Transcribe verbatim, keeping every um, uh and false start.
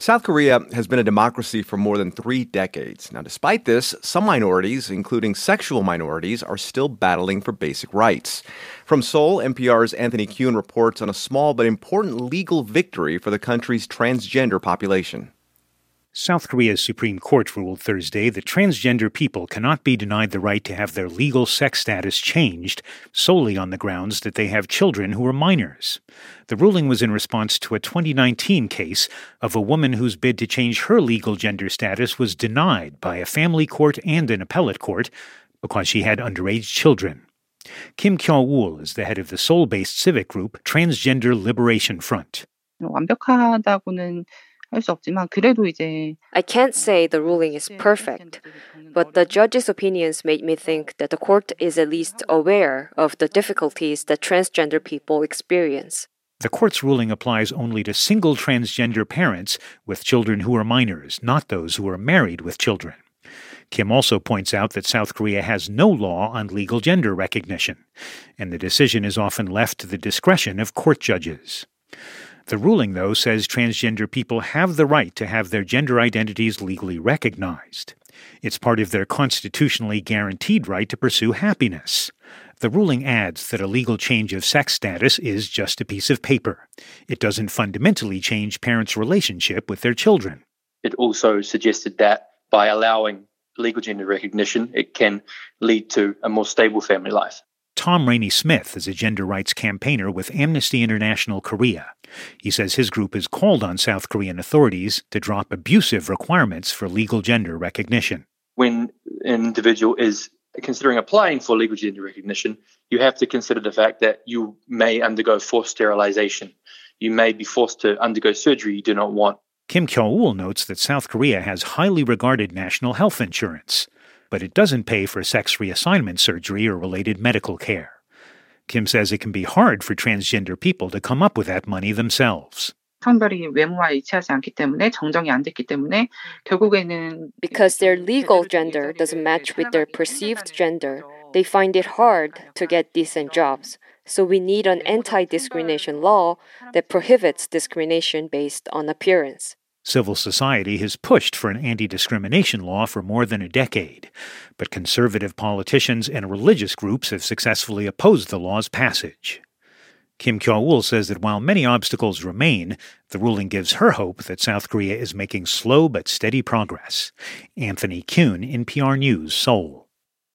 South Korea has been a democracy for more than three decades. Now, despite this, some minorities, including sexual minorities, are still battling for basic rights. From Seoul, N P R's Anthony Kuhn reports on a small but important legal victory for the country's transgender population. South Korea's Supreme Court ruled Thursday that transgender people cannot be denied the right to have their legal sex status changed solely on the grounds that they have children who are minors. The ruling was in response to a twenty nineteen case of a woman whose bid to change her legal gender status was denied by a family court and an appellate court because she had underage children. Kim Kyo-wool is the head of the Seoul-based civic group Transgender Liberation Front. 완벽하다고는 I can't say the ruling is perfect, but the judge's opinions made me think that the court is at least aware of the difficulties that transgender people experience. The court's ruling applies only to single transgender parents with children who are minors, not those who are married with children. Kim also points out that South Korea has no law on legal gender recognition, and the decision is often left to the discretion of court judges. The ruling, though, says transgender people have the right to have their gender identities legally recognized. It's part of their constitutionally guaranteed right to pursue happiness. The ruling adds that a legal change of sex status is just a piece of paper. It doesn't fundamentally change parents' relationship with their children. It also suggested that by allowing legal gender recognition, it can lead to a more stable family life. Tom Rainey-Smith is a gender rights campaigner with Amnesty International Korea. He says his group has called on South Korean authorities to drop abusive requirements for legal gender recognition. When an individual is considering applying for legal gender recognition, you have to consider the fact that you may undergo forced sterilization. You may be forced to undergo surgery you do not want. Kim Kyo-wool notes that South Korea has highly regarded national health insurance, but it doesn't pay for sex reassignment surgery or related medical care. Kim says it can be hard for transgender people to come up with that money themselves. Because their legal gender doesn't match with their perceived gender, they find it hard to get decent jobs. So we need an anti-discrimination law that prohibits discrimination based on appearance. Civil society has pushed for an anti-discrimination law for more than a decade, but conservative politicians and religious groups have successfully opposed the law's passage. Kim Kyo-wool says that while many obstacles remain, the ruling gives her hope that South Korea is making slow but steady progress. Anthony Kuhn, N P R News, Seoul.